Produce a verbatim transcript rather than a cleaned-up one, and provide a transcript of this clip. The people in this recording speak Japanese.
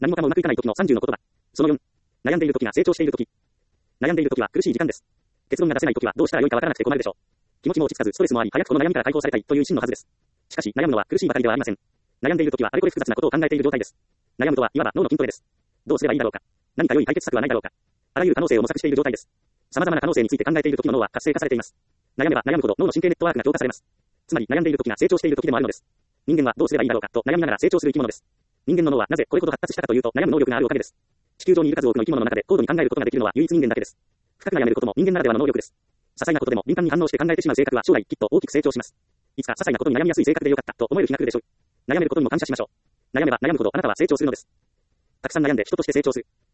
何もかもうまくいかない時のさんじゅうの言葉。そのよん。悩んでいる時が成長している時。悩んでいる時は苦しい時間です。結論が出せない時はどうしたらよいかわからなくて困るでしょう。気持ちも落ち着かずストレスもあり、早くこの悩みから解放されたいという一心のはずです。しかし、悩むのは苦しいばかりではありません。悩んでいる時はあれこれ複雑なことを考えている状態です。悩むとはいわば脳の筋トレです。どうすればいいだろうか。何か良い解決策はないだろうか。あらゆる可能性を模索している状態です。様々な可能性について考えている時の脳は活性化されています。悩めば悩むほど脳の神経ネットワークが強化されます。つまり悩んでいる時が成長している時でもあるのです。人間はどうすればいいだろうかと悩みながら成長する生き物です。人間の脳はなぜこれほど発達したかというと悩む能力があるおかげです。地球上にいる数多くの生き物の中で高度に考えることができるのは唯一人間だけです。深く悩めることも人間ならではの能力です。些細なことでも敏感に反応して考えてしまう性格は将来きっと大きく成長します。いつか些細なことに悩みやすい性格でよかったと思える日が来るでしょう。悩めることにも感謝しましょう。悩めば悩むほどあなたは成長するのです。たくさん悩んで人として成長する。